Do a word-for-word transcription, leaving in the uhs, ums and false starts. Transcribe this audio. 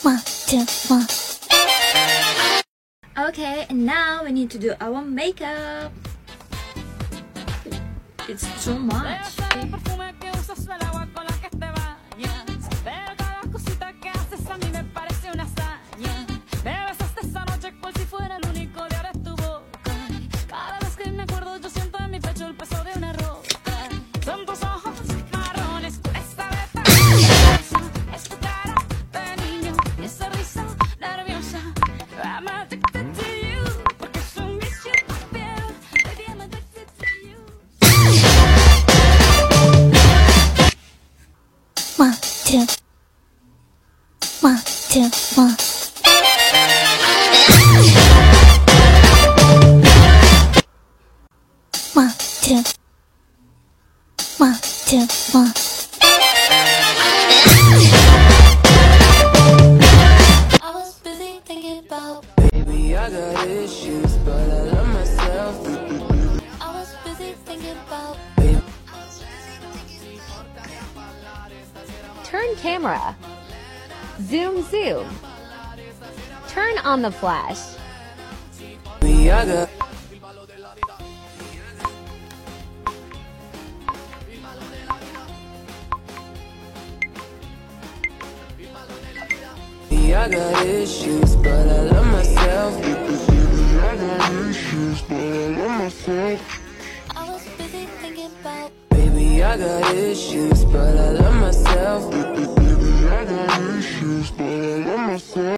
One, two, one. Okay, and now we need to do our makeup. It's too much. One, two. One, two, one. One, two. One, two, one. I was busy thinking about. Baby, I got issues, but I love myself. I was busy thinking about. Turn camera. Zoom, zoom. Turn on the flash. Baby, I got. Baby, I got issues, but I love myself. Baby, I got issues, but I love myself. I was busy thinking about. Baby, I got issues, but I love myself. Baby, I got issues, but I love myself.